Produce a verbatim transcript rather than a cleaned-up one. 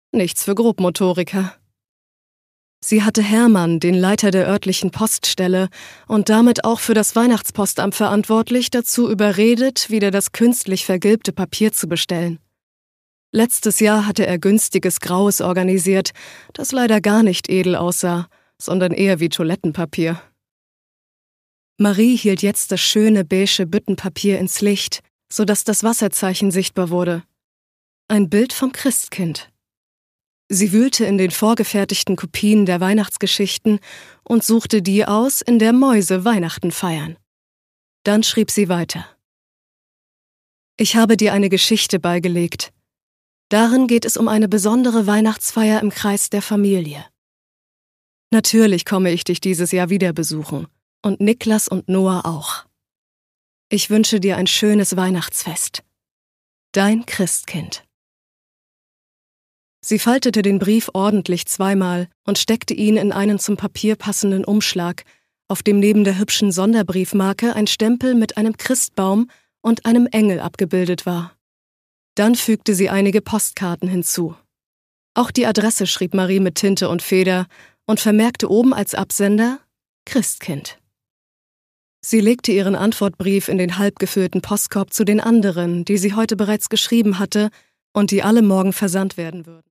Nichts für Grobmotoriker. Sie hatte Hermann, den Leiter der örtlichen Poststelle und damit auch für das Weihnachtspostamt verantwortlich, dazu überredet, wieder das künstlich vergilbte Papier zu bestellen. Letztes Jahr hatte er günstiges Graues organisiert, das leider gar nicht edel aussah, sondern eher wie Toilettenpapier. Marie hielt jetzt das schöne beige Büttenpapier ins Licht, sodass das Wasserzeichen sichtbar wurde. Ein Bild vom Christkind. Sie wühlte in den vorgefertigten Kopien der Weihnachtsgeschichten und suchte die aus, in der Mäuse Weihnachten feiern. Dann schrieb sie weiter. Ich habe dir eine Geschichte beigelegt. Darin geht es um eine besondere Weihnachtsfeier im Kreis der Familie. Natürlich komme ich dich dieses Jahr wieder besuchen. Und Niklas und Noah auch. Ich wünsche dir ein schönes Weihnachtsfest. Dein Christkind. Sie faltete den Brief ordentlich zweimal und steckte ihn in einen zum Papier passenden Umschlag, auf dem neben der hübschen Sonderbriefmarke ein Stempel mit einem Christbaum und einem Engel abgebildet war. Dann fügte sie einige Postkarten hinzu. Auch die Adresse schrieb Marie mit Tinte und Feder und vermerkte oben als Absender Christkind. Sie legte ihren Antwortbrief in den halb gefüllten Postkorb zu den anderen, die sie heute bereits geschrieben hatte und die alle morgen versandt werden würden.